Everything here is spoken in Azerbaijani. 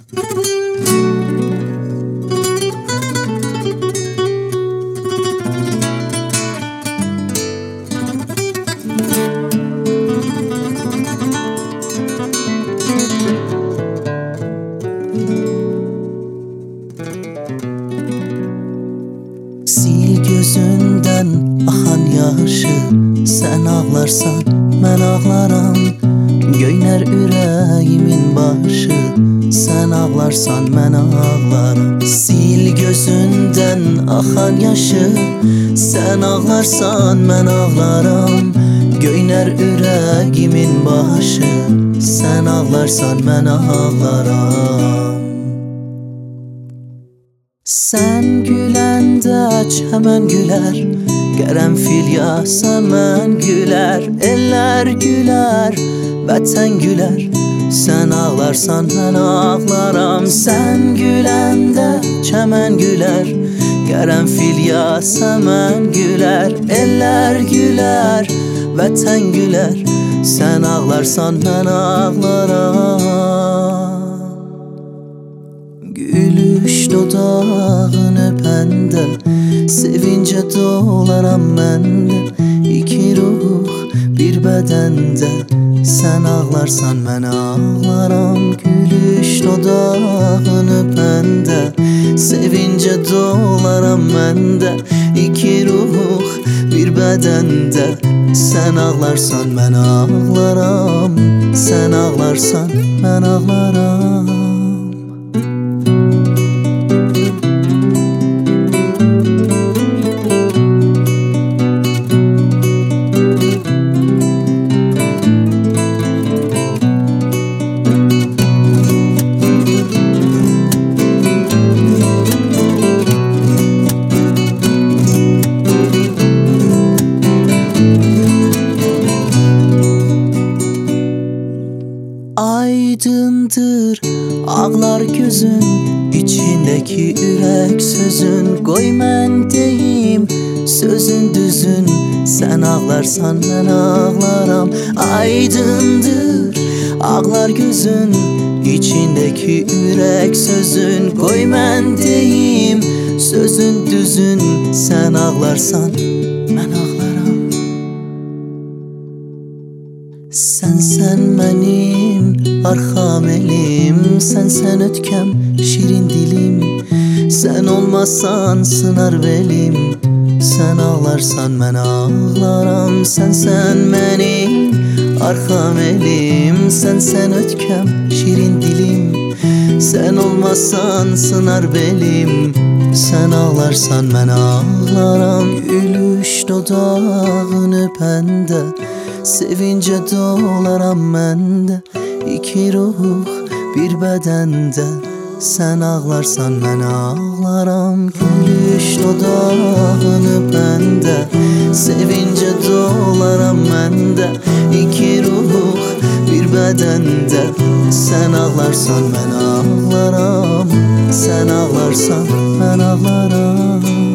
Sil gözünden akan yaşı, sen ağlarsan ben ağlaram. Göyner yüreğimin başı, sen ağlarsan ben ağlaram. Sil gözünden akan yaşı, sen ağlarsan ben ağlaram. Göyner yüreğimin başı, sen ağlarsan ben ağlaram. Sen güləndə çəmən gülər, qərənfil yağsa mən gülər. Eller gülər, vətən gülər, sən ağlarsan mən ağlaram. Sən güləndə çəmən gülər, qərənfil yağsa mən gülər. Eller gülər, vətən gülər, sən ağlarsan mən ağlaram. Gülüş dodağın öpəndə, sevince dolaram məndə. İki ruh bir bədəndə, sən ağlarsan mən ağlaram. Gülüş dodağın öpəndə, sevince dolaram məndə. İki ruh bir bədəndə, sən ağlarsan mən ağlaram. Sən ağlarsan mən ağlaram. Aydındır ağlar gözün, içindeki ürək sözün. Qoy mən deyim sözün düzün, sən ağlarsan mən ağlaram. Aydındır ağlar gözün, içindeki ürək sözün. Qoy mən deyim sözün düzün, sən ağlarsan mən ağlaram. Sen mənim arxam elim, sen ötkəm şirin dilim. Sen olmazsan sınar belim, sen ağlarsan mən ağlaram. Sen mənim arxam elim, sen ötkəm şirin dilim. Sen olmazsan sınar belim, sen ağlarsan mən ağlaram. Gülüş dodağın öpəndə, sevince dolaram məndə. İki ruh bir bədəndə, sən ağlarsan mən ağlaram. Gülüş dodağın öpəndə, sevince dolaram məndə. İki ruh bir bədəndə, sən ağlarsan mən ağlaram. Sən ağlarsan mən ağlaram.